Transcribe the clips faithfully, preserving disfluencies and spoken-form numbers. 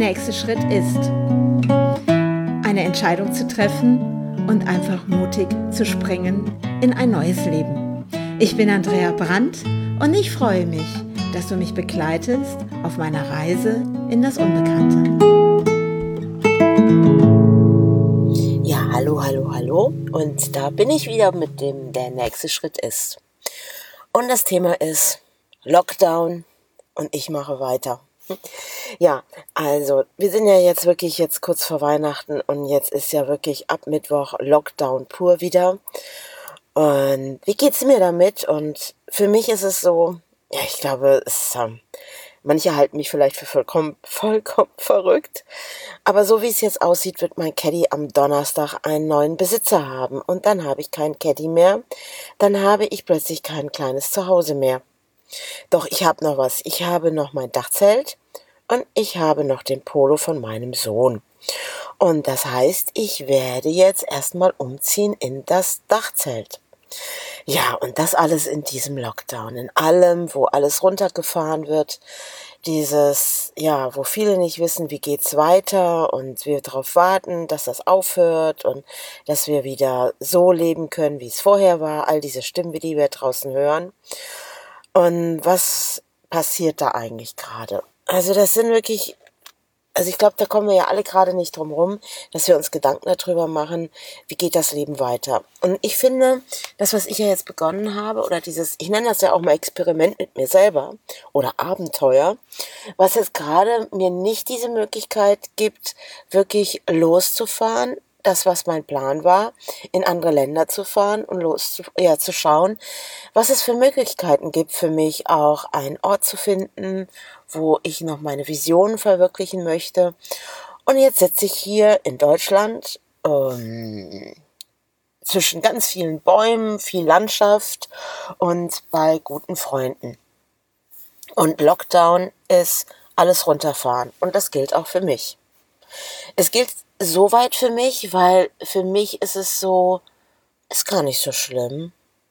nächste Schritt ist. Eine Entscheidung zu treffen und einfach mutig zu springen in ein neues Leben. Ich bin Andrea Brandt und ich freue mich, dass du mich begleitest auf meiner Reise in das Unbekannte. Ja, hallo, hallo, hallo. Und da bin ich wieder mit dem, der nächste Schritt ist. Und das Thema ist Lockdown und ich mache weiter. Ja, also wir sind ja jetzt wirklich jetzt kurz vor Weihnachten und jetzt ist ja wirklich ab Mittwoch Lockdown pur wieder. Und wie geht's mir damit? Und für mich ist es so, ja, ich glaube, es, ähm, manche halten mich vielleicht für vollkommen, vollkommen verrückt. Aber so wie es jetzt aussieht, wird mein Caddy am Donnerstag einen neuen Besitzer haben. Und dann habe ich keinen Caddy mehr. Dann habe ich plötzlich kein kleines Zuhause mehr. Doch ich habe noch was. Ich habe noch mein Dachzelt und ich habe noch den Polo von meinem Sohn. Und das heißt, ich werde jetzt erstmal umziehen in das Dachzelt. Ja, und das alles in diesem Lockdown, in allem, wo alles runtergefahren wird. Dieses, ja, wo viele nicht wissen, wie geht's weiter und wir darauf warten, dass das aufhört und dass wir wieder so leben können, wie es vorher war. All diese Stimmen, die wir draußen hören. Und was passiert da eigentlich gerade? Also das sind wirklich, also ich glaube, da kommen wir ja alle gerade nicht drum rum, dass wir uns Gedanken darüber machen, wie geht das Leben weiter. Und ich finde, das, was ich ja jetzt begonnen habe, oder dieses, ich nenne das ja auch mal Experiment mit mir selber oder Abenteuer, was jetzt gerade mir nicht diese Möglichkeit gibt, wirklich loszufahren, das, was mein Plan war, in andere Länder zu fahren und los ja, zu schauen, was es für Möglichkeiten gibt für mich, auch einen Ort zu finden, wo ich noch meine Visionen verwirklichen möchte. Und jetzt sitze ich hier in Deutschland ähm, zwischen ganz vielen Bäumen, viel Landschaft und bei guten Freunden. Und Lockdown ist alles runterfahren und das gilt auch für mich. Es gilt soweit für mich, weil für mich ist es so, ist gar nicht so schlimm.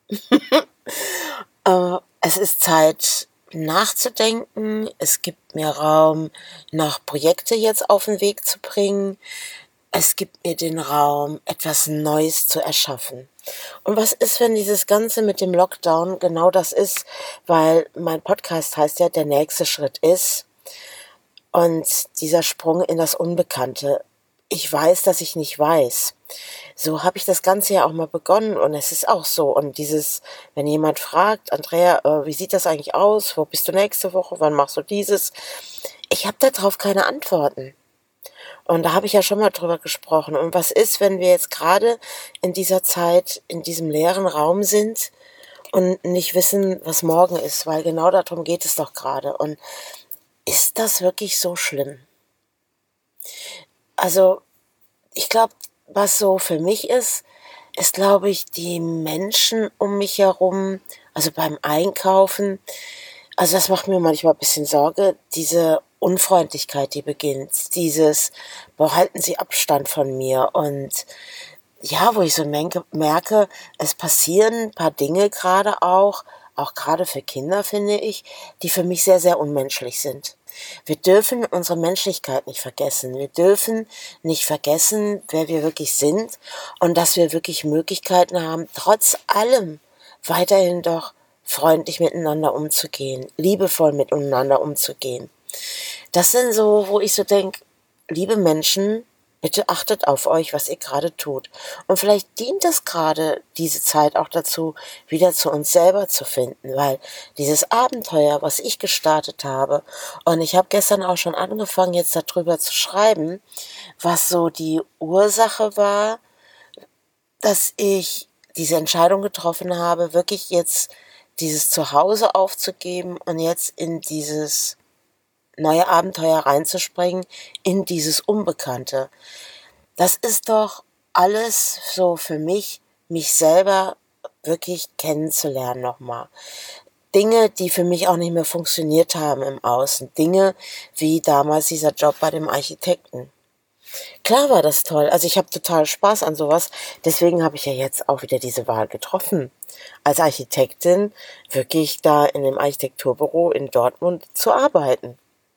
äh, es ist Zeit nachzudenken. Es gibt mir Raum, noch Projekte jetzt auf den Weg zu bringen. Es gibt mir den Raum, etwas Neues zu erschaffen. Und was ist, wenn dieses Ganze mit dem Lockdown genau das ist? Weil mein Podcast heißt ja, der nächste Schritt ist. Und dieser Sprung in das Unbekannte. Ich weiß, dass ich nicht weiß. So habe ich das Ganze ja auch mal begonnen und es ist auch so. Und dieses, wenn jemand fragt, Andrea, äh, wie sieht das eigentlich aus? Wo bist du nächste Woche? Wann machst du dieses? Ich habe darauf keine Antworten. Und da habe ich ja schon mal drüber gesprochen. Und was ist, wenn wir jetzt gerade in dieser Zeit, in diesem leeren Raum sind und nicht wissen, was morgen ist? Weil genau darum geht es doch gerade. Und ist das wirklich so schlimm? Also, ich glaube, was so für mich ist, ist, glaube ich, die Menschen um mich herum, also beim Einkaufen, also das macht mir manchmal ein bisschen Sorge, diese Unfreundlichkeit, die beginnt, dieses, boah, halten Sie Abstand von mir und ja, wo ich so merke, merke, es passieren ein paar Dinge gerade auch, auch gerade für Kinder, finde ich, die für mich sehr, sehr unmenschlich sind. Wir dürfen unsere Menschlichkeit nicht vergessen. Wir dürfen nicht vergessen, wer wir wirklich sind und dass wir wirklich Möglichkeiten haben, trotz allem weiterhin doch freundlich miteinander umzugehen, liebevoll miteinander umzugehen. Das sind so, wo ich so denke, liebe Menschen, bitte achtet auf euch, was ihr gerade tut. Und vielleicht dient es gerade diese Zeit auch dazu, wieder zu uns selber zu finden, weil dieses Abenteuer, was ich gestartet habe, und ich habe gestern auch schon angefangen, jetzt darüber zu schreiben, was so die Ursache war, dass ich diese Entscheidung getroffen habe, wirklich jetzt dieses Zuhause aufzugeben und jetzt in dieses neue Abenteuer reinzuspringen, in dieses Unbekannte. Das ist doch alles so für mich, mich selber wirklich kennenzulernen nochmal. Dinge, die für mich auch nicht mehr funktioniert haben im Außen. Dinge wie damals dieser Job bei dem Architekten. Klar war das toll. Also ich habe total Spaß an sowas. Deswegen habe ich ja jetzt auch wieder diese Wahl getroffen, als Architektin wirklich da in dem Architekturbüro in Dortmund zu arbeiten.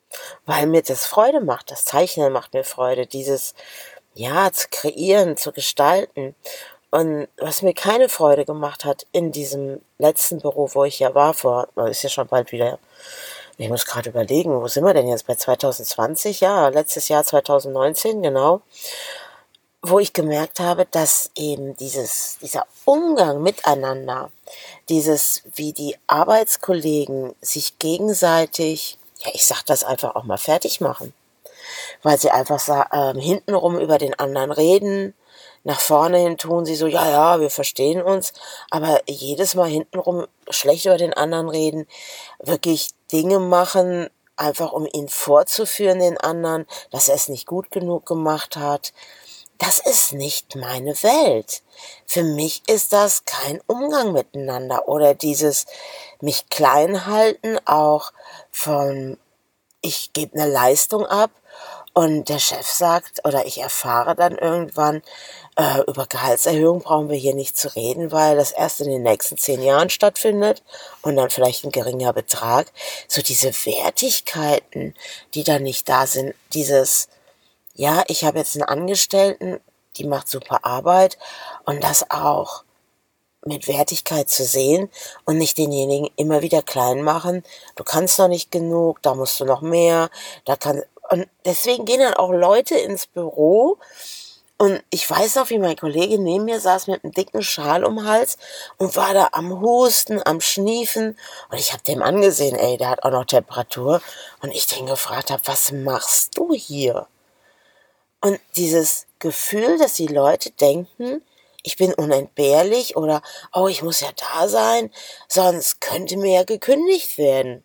weil mir das Freude macht. Das Zeichnen macht mir Freude, dieses, ja, zu kreieren, zu gestalten. Und was mir keine Freude gemacht hat in diesem letzten Büro, wo ich ja war, vor, das ist ja schon bald wieder, ich muss gerade überlegen, wo sind wir denn jetzt, bei zwanzig zwanzig? Ja, letztes Jahr zwanzig neunzehn, genau, wo ich gemerkt habe, dass eben dieses, dieser Umgang miteinander, dieses, wie die Arbeitskollegen sich gegenseitig, ja, ich sag das einfach auch mal fertig machen, weil sie einfach sa- ähm, hintenrum über den anderen reden. Nach vorne hin tun sie so, ja, ja, wir verstehen uns, aber jedes Mal hintenrum schlecht über den anderen reden, wirklich Dinge machen, einfach um ihn vorzuführen, den anderen, dass er es nicht gut genug gemacht hat. Das ist nicht meine Welt. Für mich ist das kein Umgang miteinander oder dieses mich klein halten, auch von ich gebe eine Leistung ab und der Chef sagt oder ich erfahre dann irgendwann, äh, über Gehaltserhöhung brauchen wir hier nicht zu reden, weil das erst in den nächsten zehn Jahren stattfindet und dann vielleicht ein geringer Betrag. So diese Wertigkeiten, die da nicht da sind, dieses, ja, ich habe jetzt einen Angestellten, die macht super Arbeit und das auch mit Wertigkeit zu sehen und nicht denjenigen immer wieder klein machen. Du kannst noch nicht genug, da musst du noch mehr, da kann, und deswegen gehen dann auch Leute ins Büro und ich weiß noch, wie mein Kollege neben mir saß mit einem dicken Schal um den Hals und war da am Husten, am Schniefen und ich habe dem angesehen, ey, der hat auch noch Temperatur und ich den gefragt habe, was machst du hier? Und dieses Gefühl, dass die Leute denken, ich bin unentbehrlich oder, oh, ich muss ja da sein, sonst könnte mir ja gekündigt werden.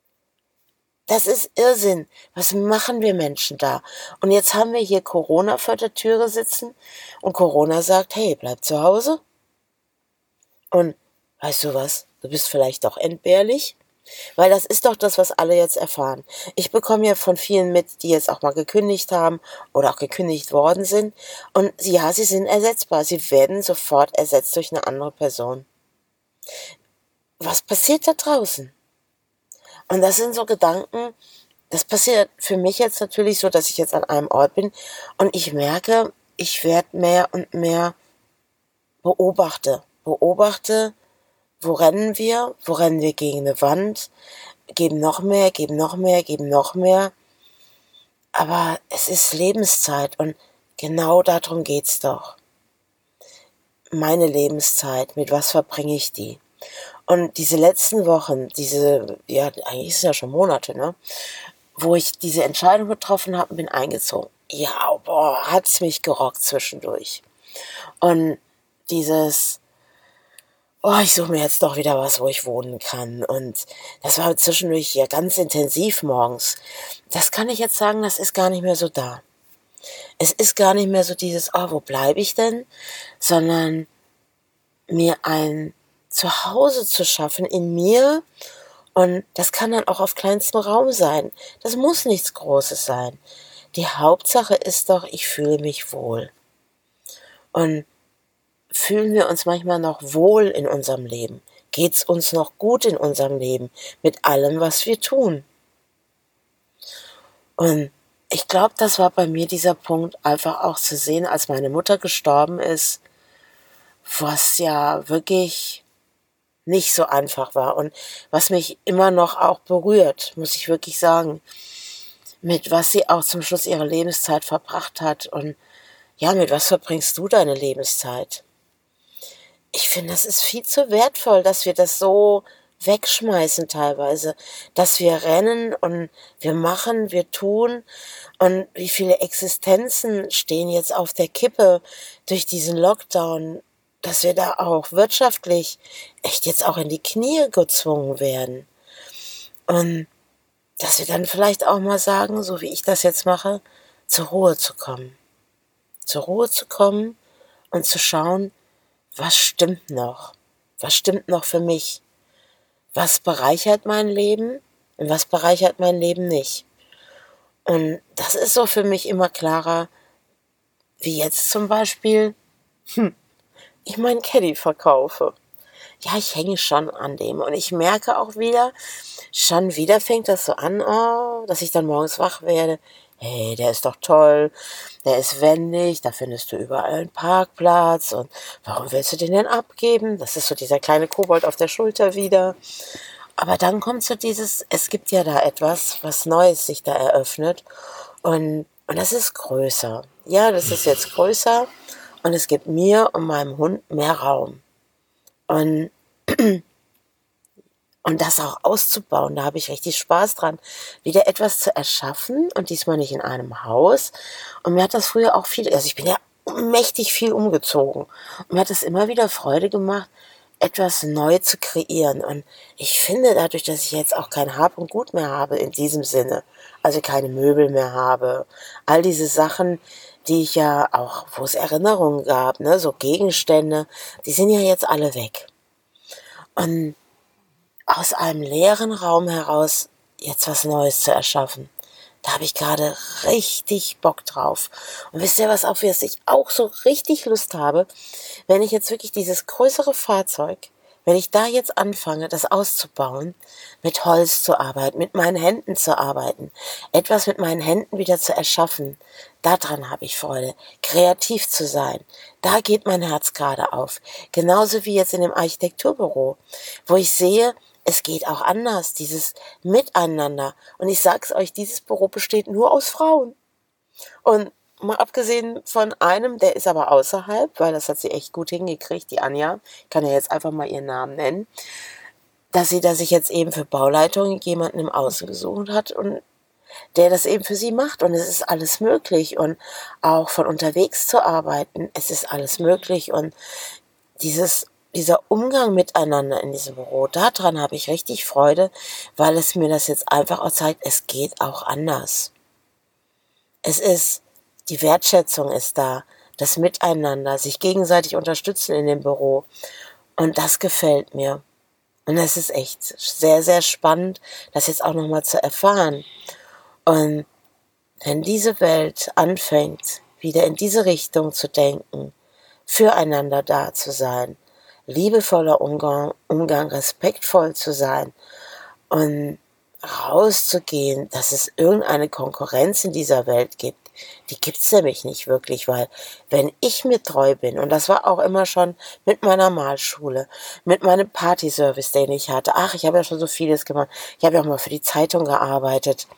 Das ist Irrsinn. Was machen wir Menschen da? Und jetzt haben wir hier Corona vor der Türe sitzen und Corona sagt, hey, bleib zu Hause. Und weißt du was? Du bist vielleicht doch entbehrlich. Weil das ist doch das, was alle jetzt erfahren. Ich bekomme ja von vielen mit, die jetzt auch mal gekündigt haben oder auch gekündigt worden sind. Und ja, sie sind ersetzbar. Sie werden sofort ersetzt durch eine andere Person. Was passiert da draußen? Und das sind so Gedanken, das passiert für mich jetzt natürlich so, dass ich jetzt an einem Ort bin und ich merke, ich werde mehr und mehr beobachte. Beobachte, wo rennen wir? Wo rennen wir gegen eine Wand? Geben noch mehr, geben noch mehr, geben noch mehr. Aber es ist Lebenszeit und genau darum geht's doch. Meine Lebenszeit, mit was verbringe ich die? Und diese letzten Wochen, diese, ja, eigentlich ist es ja schon Monate, ne? Wo ich diese Entscheidung getroffen habe und bin eingezogen. Ja, boah, hat's mich gerockt zwischendurch. Und dieses, oh, ich suche mir jetzt doch wieder was, wo ich wohnen kann. Und das war zwischendurch ja ganz intensiv morgens. Das kann ich jetzt sagen, das ist gar nicht mehr so da. Es ist gar nicht mehr so dieses, oh, wo bleibe ich denn? Sondern mir ein Zuhause zu schaffen in mir. Und das kann dann auch auf kleinstem Raum sein. Das muss nichts Großes sein. Die Hauptsache ist doch, ich fühle mich wohl. Und fühlen wir uns manchmal noch wohl in unserem Leben? Geht's uns noch gut in unserem Leben mit allem, was wir tun? Und ich glaube, das war bei mir dieser Punkt, einfach auch zu sehen, als meine Mutter gestorben ist, was ja wirklich nicht so einfach war und was mich immer noch auch berührt, muss ich wirklich sagen, mit was sie auch zum Schluss ihre Lebenszeit verbracht hat. Und ja, mit was verbringst du deine Lebenszeit? Ich finde, das ist viel zu wertvoll, dass wir das so wegschmeißen teilweise, dass wir rennen und wir machen, wir tun und wie viele Existenzen stehen jetzt auf der Kippe durch diesen Lockdown, dass wir da auch wirtschaftlich echt jetzt auch in die Knie gezwungen werden und dass wir dann vielleicht auch mal sagen, so wie ich das jetzt mache, zur Ruhe zu kommen, zur Ruhe zu kommen und zu schauen, was stimmt noch? Was stimmt noch für mich? Was bereichert mein Leben und was bereichert mein Leben nicht? Und das ist so für mich immer klarer, wie jetzt zum Beispiel, hm, ich meinen Caddy verkaufe. Ja, ich hänge schon an dem und ich merke auch wieder, schon wieder fängt das so an, oh, dass ich dann morgens wach werde. Hey, der ist doch toll, der ist wendig, da findest du überall einen Parkplatz und warum willst du den denn abgeben? Das ist so dieser kleine Kobold auf der Schulter wieder. Aber dann kommt so dieses, es gibt ja da etwas, was Neues sich da eröffnet und, und das ist größer. Ja, das ist jetzt größer und es gibt mir und meinem Hund mehr Raum. Und Und das auch auszubauen, da habe ich richtig Spaß dran, wieder etwas zu erschaffen und diesmal nicht in einem Haus. Und mir hat das früher auch viel, also ich bin ja mächtig viel umgezogen. Und mir hat es immer wieder Freude gemacht, etwas neu zu kreieren. Und ich finde dadurch, dass ich jetzt auch kein Hab und Gut mehr habe in diesem Sinne, also keine Möbel mehr habe, all diese Sachen, die ich ja auch, wo es Erinnerungen gab, ne, so Gegenstände, die sind ja jetzt alle weg. Und aus einem leeren Raum heraus jetzt was Neues zu erschaffen. Da habe ich gerade richtig Bock drauf. Und wisst ihr, was auf was ich auch so richtig Lust habe? Wenn ich jetzt wirklich dieses größere Fahrzeug, wenn ich da jetzt anfange, das auszubauen, mit Holz zu arbeiten, mit meinen Händen zu arbeiten, etwas mit meinen Händen wieder zu erschaffen, daran habe ich Freude, kreativ zu sein. Da geht mein Herz gerade auf. Genauso wie jetzt in dem Architekturbüro, wo ich sehe, es geht auch anders, dieses Miteinander. Und ich sag's euch, dieses Büro besteht nur aus Frauen. Und mal abgesehen von einem, der ist aber außerhalb, weil das hat sie echt gut hingekriegt, die Anja, ich kann ja jetzt einfach mal ihren Namen nennen, dass sie da sich jetzt eben für Bauleitung jemanden im Außen gesucht hat und der das eben für sie macht. Und es ist alles möglich. Und auch von unterwegs zu arbeiten, es ist alles möglich. Und dieses Dieser Umgang miteinander in diesem Büro, daran habe ich richtig Freude, weil es mir das jetzt einfach auch zeigt, es geht auch anders. Es ist, die Wertschätzung ist da, das Miteinander, sich gegenseitig unterstützen in dem Büro. Und das gefällt mir. Und es ist echt sehr, sehr spannend, das jetzt auch nochmal zu erfahren. Und wenn diese Welt anfängt, wieder in diese Richtung zu denken, füreinander da zu sein, liebevoller Umgang, Umgang, respektvoll zu sein und rauszugehen, dass es irgendeine Konkurrenz in dieser Welt gibt. Die gibt's nämlich nicht wirklich, weil wenn ich mir treu bin, und das war auch immer schon mit meiner Malschule, mit meinem Partyservice, den ich hatte, ach, ich habe ja schon so vieles gemacht, ich habe ja auch mal für die Zeitung gearbeitet.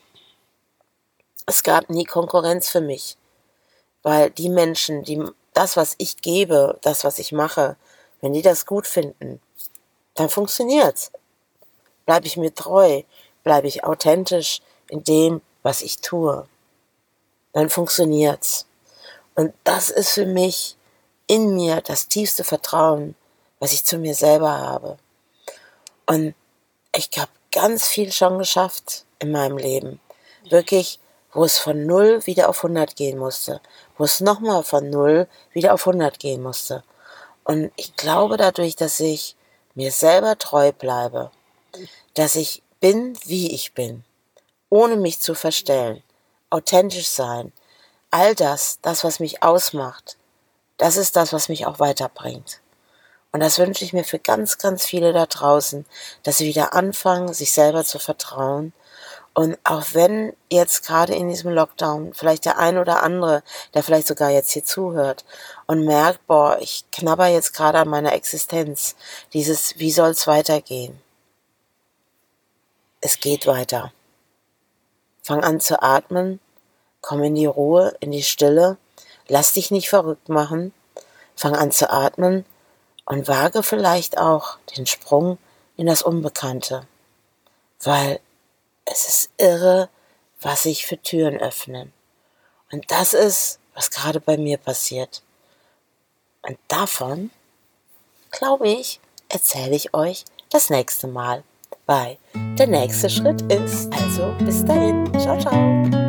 Es gab nie Konkurrenz für mich, weil die Menschen, die das, was ich gebe, das, was ich mache, wenn die das gut finden, dann funktioniert's. Bleibe ich mir treu, bleibe ich authentisch in dem, was ich tue, dann funktioniert's. Und das ist für mich in mir das tiefste Vertrauen, was ich zu mir selber habe. Und ich habe ganz viel schon geschafft in meinem Leben. Wirklich, wo es von null wieder auf hundert gehen musste, wo es nochmal von null wieder auf hundert gehen musste. Und ich glaube dadurch, dass ich mir selber treu bleibe, dass ich bin, wie ich bin, ohne mich zu verstellen, authentisch sein, all das, das, was mich ausmacht, das ist das, was mich auch weiterbringt. Und das wünsche ich mir für ganz, ganz viele da draußen, dass sie wieder anfangen, sich selber zu vertrauen. Und auch wenn jetzt gerade in diesem Lockdown vielleicht der ein oder andere, der vielleicht sogar jetzt hier zuhört und merkt, boah, ich knabber jetzt gerade an meiner Existenz, dieses, wie soll es weitergehen? Es geht weiter. Fang an zu atmen, komm in die Ruhe, in die Stille, lass dich nicht verrückt machen, fang an zu atmen und wage vielleicht auch den Sprung in das Unbekannte, weil es ist irre, was sich für Türen öffnen. Und das ist, was gerade bei mir passiert. Und davon, glaube ich, erzähle ich euch das nächste Mal bei Der nächste Schritt ist. Also bis dahin. Ciao, ciao.